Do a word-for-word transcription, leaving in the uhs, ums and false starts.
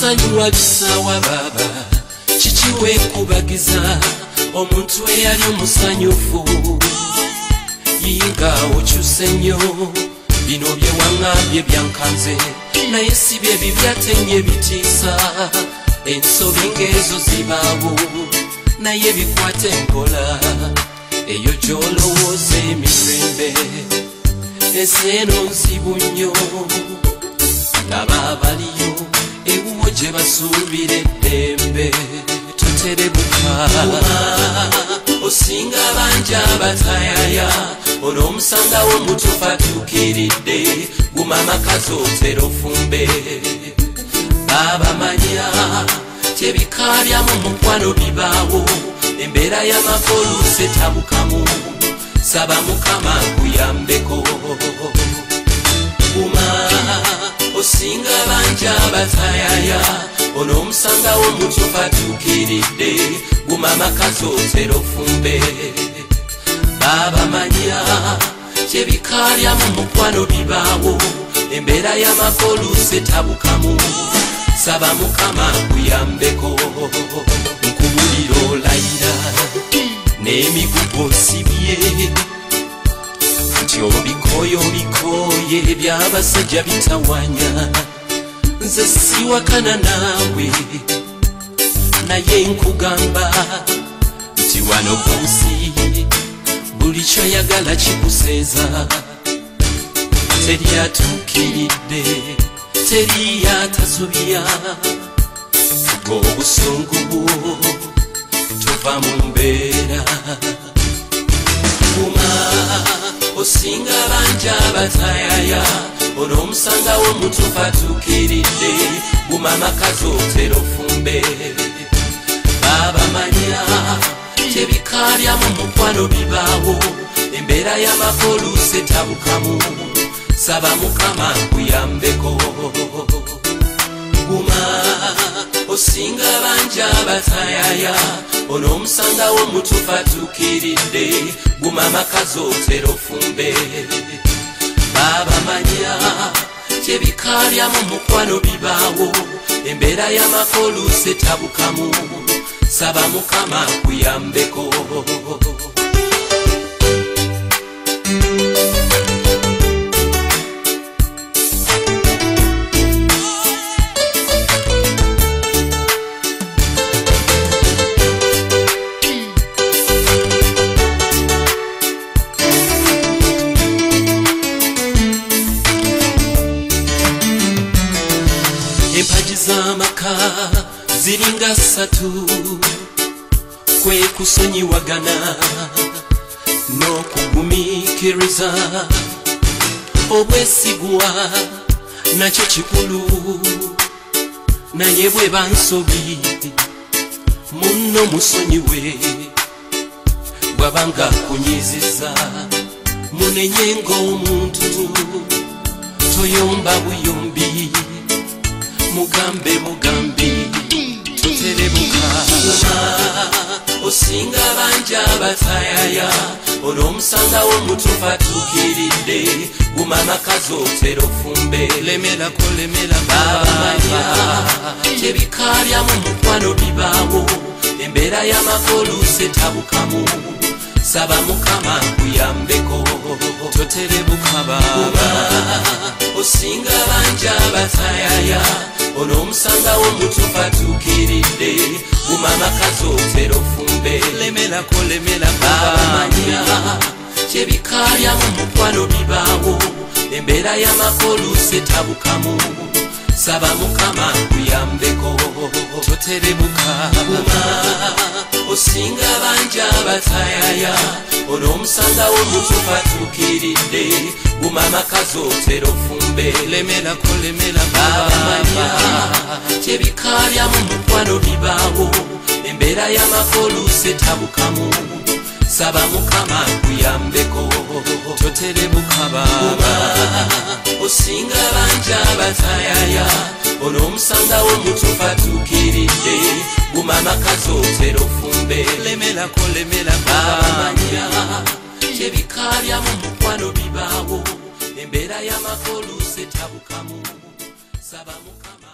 kusanyuwa bisawa baba chichiwe kubagiza omuntu eyali omusanyufu yinga okyuse nnyo bino bye waŋŋambye byankanze naye si bye bibyatenye bitiisa ensobi ng'ezo zibaawo naye bikwate mpola eyo gy'olowooza emirembe ezeeno nzibu nnyo laba abaliyo ewuwo gye basuubira eddembe toterebuka osinga bangi abatayaya ono omusangawo omutuufu atuukiridde guma amakazi otera ofumbe babamanya tebikaabyamu mukwano bibaawo embeera y'amakoluse etabukamu saba mukama nkuyambeko guma osinga bangi abatayaya ono omusangawo omutuufu atuukiridde guma amakazi otera ofumbe babamanya tebikaabyamu mukwano bibaawo embeera y'amakoluse etabukamu saba mukama nkuyambeko nkubulira olayira n'emigugu osibye nti obikoyo bikoye by'abasajja bitawanya nze siwakana naawe naye nkugamba nti wano ku nsi buli kyoyagala kikuseeza teri atuukiridde teri yatasobya ng'obusungu bwo tuva mu mbeera guma osinga bangi abatayaya ono omusangawo omutuufu atuukiridde guma amakazi otera ofumbe babamanya tebikaabyamu mukwano bibaawo embeera y'amakoluse etabukamu saba mukama nkuyambeko guma osinga bangi abatayaya ono omusangawo omutuufu atuukiridde guma amakazi otera ofumbe babamanya tebikaabyamu mukwano bibaawo embeera y'amakoluse etabukamu saba mukama nkuyambeko empagi z'amaka ziringa ssatu kwe kusonyiwagana n'okugumiikiriza obwesigwa nakyo kikulu naye bwe bansobi munno musonyiwe bw'abanga kunyiziza munenye ng'omuntu toyomba buyombi mugambe mugambi toterebuka osinga bangi abatayaya ono omusangawo omutuufu atuukiridde guma amakazi otera ofumbe lemerako lemera babamanya tebikaabyamu mukwano bibaawo embeera y'amakoluse etabukamu saba mukama nkuyambeko toterebuka baba osinga bangi abatayaya ono omusangawo omutuufu atuukiridde guma amakazi otera ofumbe lemerako lemera babamanya tebikaabyamu mukwano bibaawo embeera y'amakoluse etabukamu saba mukama nkuyambeko toterebuka guma osinga bangi abatayaya ono omusangawo omutuufu atuukiridde guma amakazi otera ofumbe lemerako lemera babamanya tebikaabyamu mukwano bibaawo embeera y'amakoluse etabukamu saba mukama nkuyambeko toterebuka baba osinga bangi abatayaya ono omusangawo omutuufu atuukiridde guma amakazi otera ofumbe lemerako lemera babamanya tebikaabyamu mukwano bibaawo embeera y'amakoluse etabukamu saba mukama